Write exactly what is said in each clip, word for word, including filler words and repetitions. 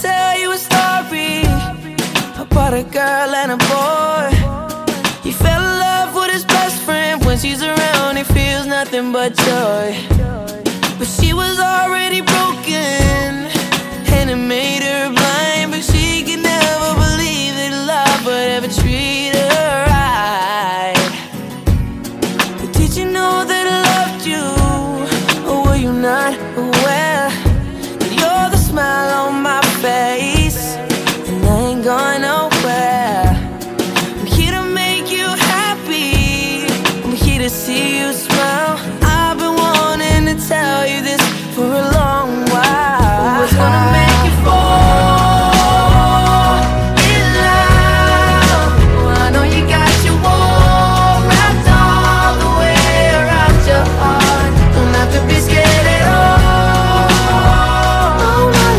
tell you a story about a girl and a boy. He fell in love with his best friend. When she's around, he feels nothing but joy. But she was already broken, and it made her blind. But she could never believe that love would ever treat her right. But did you know that I loved you? Or were you not aware that you're the smile on my face, and I ain't going nowhere? I'm here to make you happy, I'm here to see you smile. I've been wanting to tell you this for a long while. What's gonna make you fall in love? Well, I know you got your wall wrapped all the way around your heart. Don't have to be scared at all. Oh, my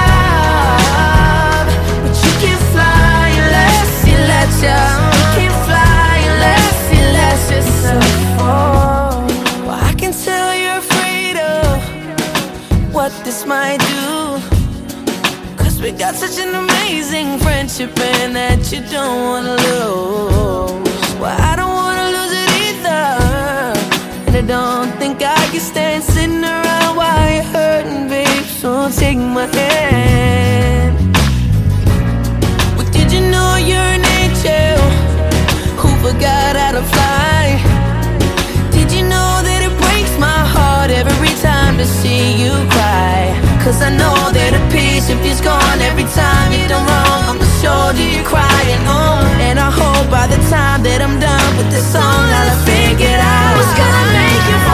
love, but you can fly unless you let you. You can fly unless you let yourself fall. Well, I can tell you're afraid of what this might do, 'cause we got such an amazing friendship and that you don't wanna lose. Well, I don't wanna lose it either, and I don't think I can stand sitting around while you're hurting, babe. So take my hand. But did you know you're an angel who forgot how to fly? Did you know that it breaks my heart every time to see you cry? 'Cause I know that a piece of you's gone every time you've done wrong. On the shoulder you're crying on, and I hope by the time that I'm done with this song I'll have figured out what's gonna make you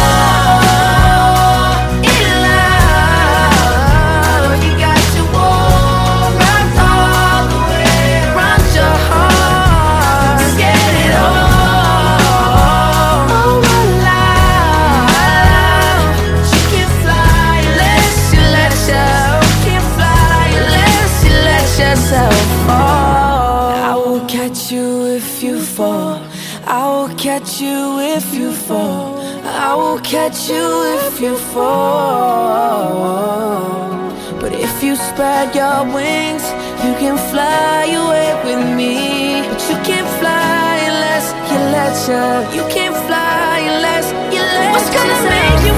fall in love. You got your wall wrapped all the way around your heart. Just get it all. Oh, my love, you can fly unless you let yourself. You can fly unless you let yourself fall. I will catch you if you fall. I will catch you if you fall. I will catch you if you fall. But if you spread your wings, you can fly away with me. But you can't fly unless you let you. You can't fly unless you let. What's gonna make you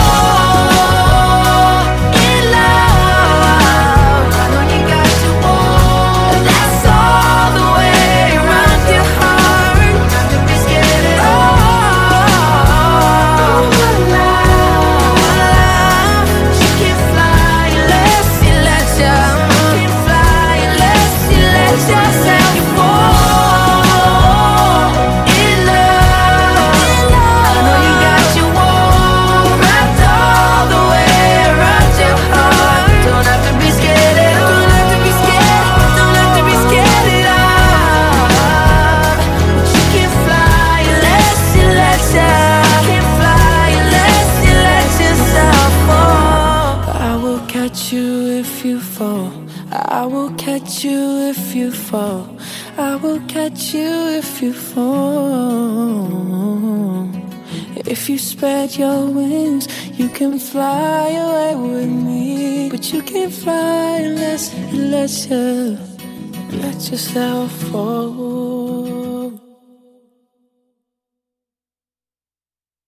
fall in love? I know you got your wall, and that's all the way around your heart. Not to be scared at all. My love, my love, you can't fly unless you let you. You can't fly unless you let yourself fall in love. I know you got your wall wrapped all the way around your heart. Don't have to be scared at all. Don't have to be scared. Don't have to be scared at all. But you can't fly unless you let you. You can't fly unless you let yourself fall. I will catch you if you fall. I will catch you if you fall. I will catch you if you fall. If you spread your wings, you can fly away with me. But you can't fly unless you let you let yourself fall.